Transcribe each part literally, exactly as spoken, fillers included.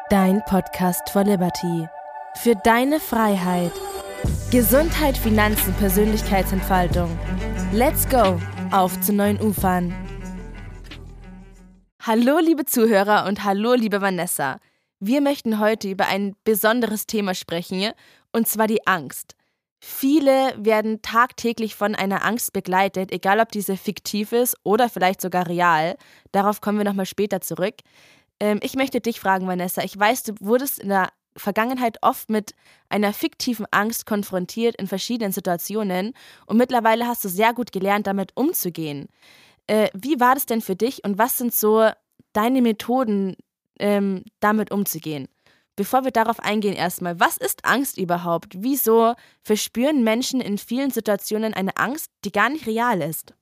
Dein Podcast for Liberty. Für deine Freiheit. Gesundheit, Finanzen, Persönlichkeitsentfaltung. Let's go! Auf zu neuen Ufern. Hallo liebe Zuhörer und hallo liebe Vanessa. Wir möchten heute über ein besonderes Thema sprechen, und zwar die Angst. Viele werden tagtäglich von einer Angst begleitet, egal ob diese fiktiv ist oder vielleicht sogar real. Darauf kommen wir nochmal später zurück. Ähm, ich möchte dich fragen, Vanessa. Ich weiß, du wurdest in der Vergangenheit oft mit einer fiktiven Angst konfrontiert in verschiedenen Situationen und mittlerweile hast du sehr gut gelernt, damit umzugehen. Äh, wie war das denn für dich und was sind so deine Methoden, ähm, damit umzugehen? Bevor wir darauf eingehen, erstmal, was ist Angst überhaupt? Wieso verspüren Menschen in vielen Situationen eine Angst, die gar nicht real ist?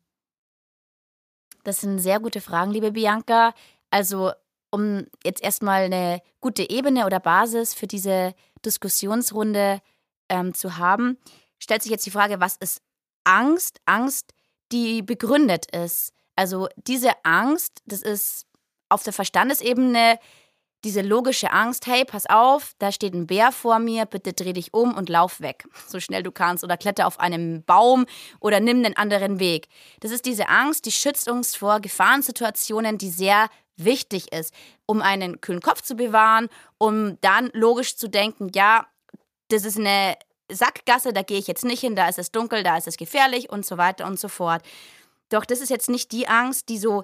Das sind sehr gute Fragen, liebe Bianca. Also, um jetzt erstmal eine gute Ebene oder Basis für diese Diskussionsrunde ähm, zu haben, stellt sich jetzt die Frage, was ist Angst? Angst, die begründet ist. Also diese Angst, das ist auf der Verstandesebene diese logische Angst, hey, pass auf, da steht ein Bär vor mir, bitte dreh dich um und lauf weg, so schnell du kannst. Oder kletter auf einen Baum oder nimm den anderen Weg. Das ist diese Angst, die schützt uns vor Gefahrensituationen, die sehr wichtig ist, um einen kühlen Kopf zu bewahren, um dann logisch zu denken, ja, das ist eine Sackgasse, da gehe ich jetzt nicht hin, da ist es dunkel, da ist es gefährlich und so weiter und so fort. Doch das ist jetzt nicht die Angst, die so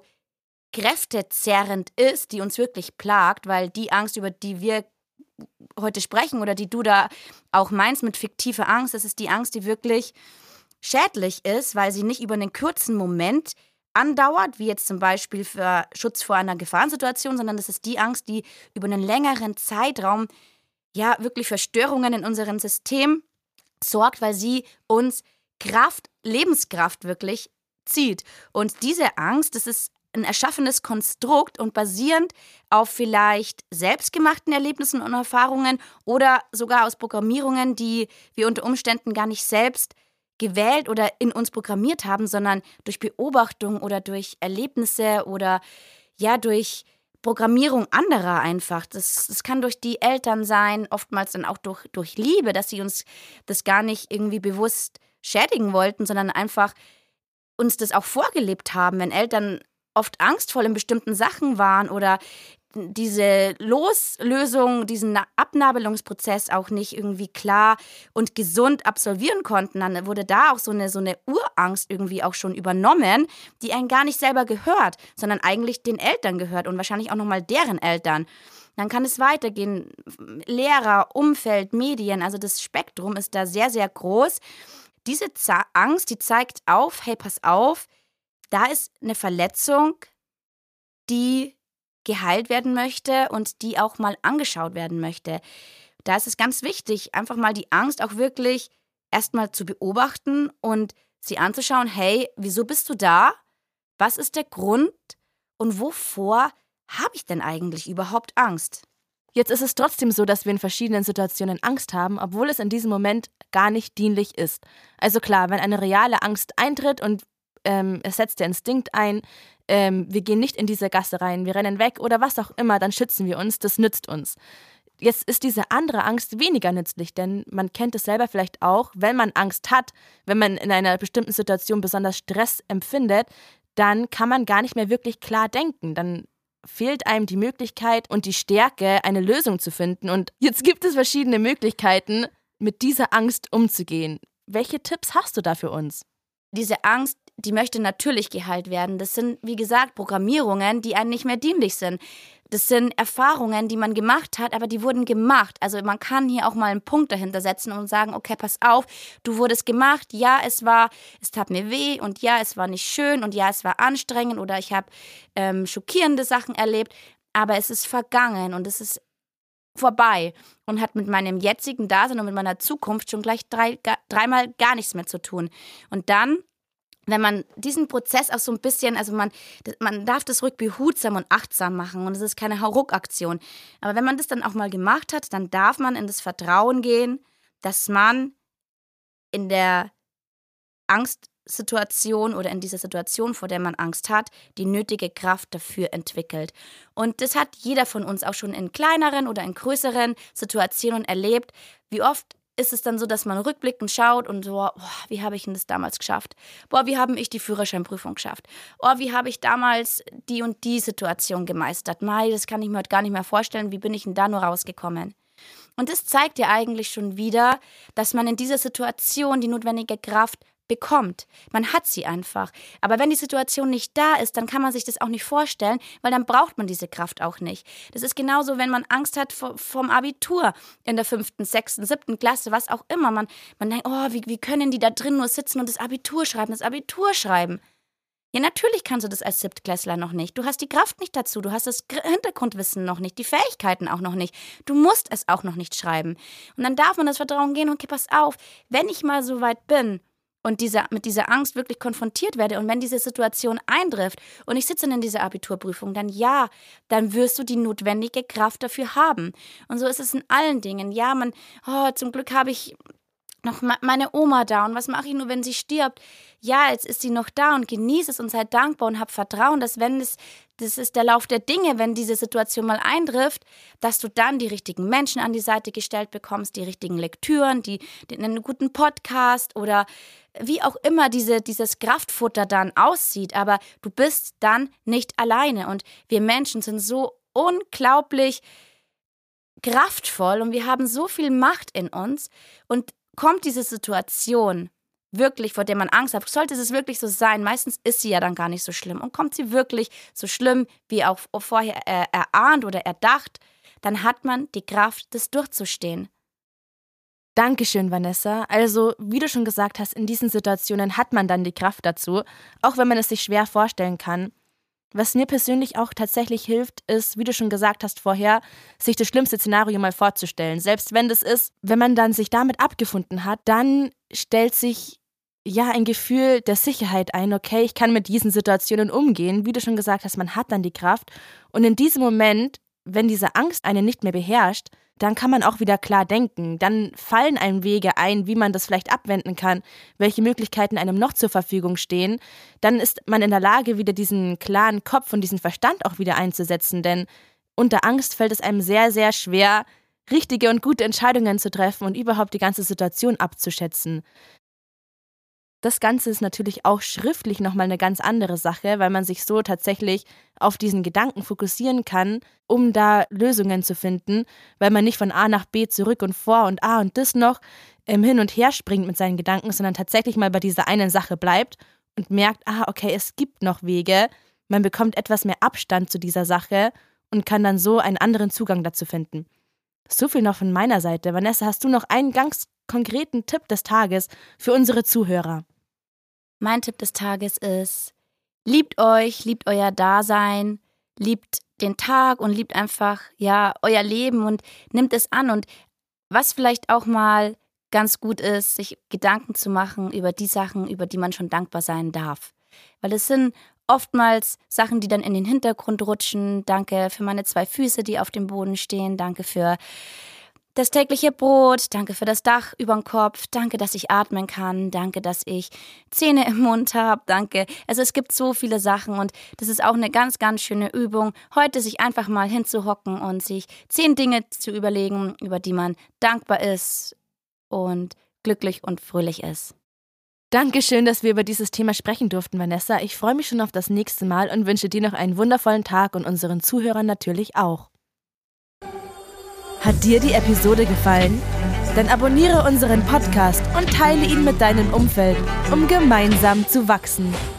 kräftezerrend ist, die uns wirklich plagt, weil die Angst, über die wir heute sprechen oder die du da auch meinst mit fiktiver Angst, das ist die Angst, die wirklich schädlich ist, weil sie nicht über einen kurzen Moment andauert, wie jetzt zum Beispiel für Schutz vor einer Gefahrensituation, sondern das ist die Angst, die über einen längeren Zeitraum ja wirklich für Störungen in unserem System sorgt, weil sie uns Kraft, Lebenskraft wirklich zieht. Und diese Angst, das ist ein erschaffenes Konstrukt und basierend auf vielleicht selbstgemachten Erlebnissen und Erfahrungen oder sogar aus Programmierungen, die wir unter Umständen gar nicht selbst gewählt oder in uns programmiert haben, sondern durch Beobachtung oder durch Erlebnisse oder ja durch Programmierung anderer einfach. Das, das kann durch die Eltern sein, oftmals dann auch durch, durch Liebe, dass sie uns das gar nicht irgendwie bewusst schädigen wollten, sondern einfach uns das auch vorgelebt haben, wenn Eltern oft angstvoll in bestimmten Sachen waren oder diese Loslösung, diesen Abnabelungsprozess auch nicht irgendwie klar und gesund absolvieren konnten, dann wurde da auch so eine, so eine Urangst irgendwie auch schon übernommen, die einen gar nicht selber gehört, sondern eigentlich den Eltern gehört und wahrscheinlich auch nochmal deren Eltern. Dann kann es weitergehen, Lehrer, Umfeld, Medien, also das Spektrum ist da sehr, sehr groß. Diese Angst, die zeigt auf, hey, pass auf, da ist eine Verletzung, die geheilt werden möchte und die auch mal angeschaut werden möchte. Da ist es ganz wichtig, einfach mal die Angst auch wirklich erstmal zu beobachten und sie anzuschauen, hey, wieso bist du da? Was ist der Grund? Und wovor habe ich denn eigentlich überhaupt Angst? Jetzt ist es trotzdem so, dass wir in verschiedenen Situationen Angst haben, obwohl es in diesem Moment gar nicht dienlich ist. Also klar, wenn eine reale Angst eintritt und ähm, es setzt der Instinkt ein, ähm, wir gehen nicht in diese Gasse rein, wir rennen weg oder was auch immer, dann schützen wir uns, das nützt uns. Jetzt ist diese andere Angst weniger nützlich, denn man kennt es selber vielleicht auch, wenn man Angst hat, wenn man in einer bestimmten Situation besonders Stress empfindet, dann kann man gar nicht mehr wirklich klar denken, dann fehlt einem die Möglichkeit und die Stärke, eine Lösung zu finden. Und jetzt gibt es verschiedene Möglichkeiten, mit dieser Angst umzugehen. Welche Tipps hast du da für uns? Diese Angst, die möchte natürlich geheilt werden. Das sind, wie gesagt, Programmierungen, die einem nicht mehr dienlich sind. Das sind Erfahrungen, die man gemacht hat, aber die wurden gemacht. Also man kann hier auch mal einen Punkt dahinter setzen und sagen, okay, pass auf, du wurdest gemacht, ja, es war, es tat mir weh und ja, es war nicht schön und ja, es war anstrengend oder ich habe ähm, schockierende Sachen erlebt, aber es ist vergangen und es ist vorbei und hat mit meinem jetzigen Dasein und mit meiner Zukunft schon gleich drei, dreimal gar nichts mehr zu tun. Und dann, wenn man diesen Prozess auch so ein bisschen, also man, man darf das ruhig behutsam und achtsam machen und es ist keine Hauruck-Aktion. Aber wenn man das dann auch mal gemacht hat, dann darf man in das Vertrauen gehen, dass man in der Angst Situation oder in dieser Situation, vor der man Angst hat, die nötige Kraft dafür entwickelt. Und das hat jeder von uns auch schon in kleineren oder in größeren Situationen erlebt. Wie oft ist es dann so, dass man rückblickend schaut und so, boah, wie habe ich denn das damals geschafft? Boah, wie habe ich die Führerscheinprüfung geschafft? Oh, wie habe ich damals die und die Situation gemeistert? Mei, das kann ich mir heute gar nicht mehr vorstellen. Wie bin ich denn da nur rausgekommen? Und das zeigt ja eigentlich schon wieder, dass man in dieser Situation die notwendige Kraft bekommt. Man hat sie einfach. Aber wenn die Situation nicht da ist, dann kann man sich das auch nicht vorstellen, weil dann braucht man diese Kraft auch nicht. Das ist genauso, wenn man Angst hat vor, vom Abitur in der fünften, sechsten, siebten Klasse, was auch immer. Man, man denkt, oh, wie, wie können die da drin nur sitzen und das Abitur schreiben, das Abitur schreiben? Ja, natürlich kannst du das als Siebtklässler noch nicht. Du hast die Kraft nicht dazu, du hast das Hintergrundwissen noch nicht, die Fähigkeiten auch noch nicht. Du musst es auch noch nicht schreiben. Und dann darf man das Vertrauen gehen, okay, pass auf, wenn ich mal so weit bin, und diese, mit dieser Angst wirklich konfrontiert werde und wenn diese Situation eintrifft und ich sitze in dieser Abiturprüfung, dann ja, dann wirst du die notwendige Kraft dafür haben. Und so ist es in allen Dingen. Ja, man, oh, zum Glück habe ich noch meine Oma da und was mache ich nur, wenn sie stirbt? Ja, jetzt ist sie noch da und genieße es und sei dankbar und hab Vertrauen, dass wenn es, das ist der Lauf der Dinge, wenn diese Situation mal eintrifft, dass du dann die richtigen Menschen an die Seite gestellt bekommst, die richtigen Lektüren, die, die einen guten Podcast oder wie auch immer diese, dieses Kraftfutter dann aussieht, aber du bist dann nicht alleine und wir Menschen sind so unglaublich kraftvoll und wir haben so viel Macht in uns und kommt diese Situation wirklich, vor der man Angst hat, sollte es wirklich so sein, meistens ist sie ja dann gar nicht so schlimm und kommt sie wirklich so schlimm, wie auch vorher äh, erahnt oder erdacht, dann hat man die Kraft, das durchzustehen. Dankeschön, Vanessa. Also, wie du schon gesagt hast, in diesen Situationen hat man dann die Kraft dazu, auch wenn man es sich schwer vorstellen kann. Was mir persönlich auch tatsächlich hilft, ist, wie du schon gesagt hast vorher, sich das schlimmste Szenario mal vorzustellen. Selbst wenn das ist, wenn man dann sich damit abgefunden hat, dann stellt sich ja ein Gefühl der Sicherheit ein. Okay, ich kann mit diesen Situationen umgehen. Wie du schon gesagt hast, man hat dann die Kraft. Und in diesem Moment, wenn diese Angst einen nicht mehr beherrscht, dann kann man auch wieder klar denken. Dann fallen einem Wege ein, wie man das vielleicht abwenden kann, welche Möglichkeiten einem noch zur Verfügung stehen. Dann ist man in der Lage, wieder diesen klaren Kopf und diesen Verstand auch wieder einzusetzen, denn unter Angst fällt es einem sehr, sehr schwer, richtige und gute Entscheidungen zu treffen und überhaupt die ganze Situation abzuschätzen. Das Ganze ist natürlich auch schriftlich nochmal eine ganz andere Sache, weil man sich so tatsächlich auf diesen Gedanken fokussieren kann, um da Lösungen zu finden, weil man nicht von A nach B zurück und vor und A und das noch ähm, hin und her springt mit seinen Gedanken, sondern tatsächlich mal bei dieser einen Sache bleibt und merkt, ah, okay, es gibt noch Wege, man bekommt etwas mehr Abstand zu dieser Sache und kann dann so einen anderen Zugang dazu finden. So viel noch von meiner Seite. Vanessa, hast du noch einen ganz konkreten Tipp des Tages für unsere Zuhörer? Mein Tipp des Tages ist, liebt euch, liebt euer Dasein, liebt den Tag und liebt einfach, ja, euer Leben und nimmt es an. Und was vielleicht auch mal ganz gut ist, sich Gedanken zu machen über die Sachen, über die man schon dankbar sein darf. Weil es sind oftmals Sachen, die dann in den Hintergrund rutschen. Danke für meine zwei Füße, die auf dem Boden stehen. Danke für das tägliche Brot. Danke für das Dach über dem Kopf. Danke, dass ich atmen kann. Danke, dass ich Zähne im Mund habe. Danke. Also es gibt so viele Sachen und das ist auch eine ganz, ganz schöne Übung, heute sich einfach mal hinzuhocken und sich zehn Dinge zu überlegen, über die man dankbar ist und glücklich und fröhlich ist. Dankeschön, dass wir über dieses Thema sprechen durften, Vanessa. Ich freue mich schon auf das nächste Mal und wünsche dir noch einen wundervollen Tag und unseren Zuhörern natürlich auch. Hat dir die Episode gefallen? Dann abonniere unseren Podcast und teile ihn mit deinem Umfeld, um gemeinsam zu wachsen.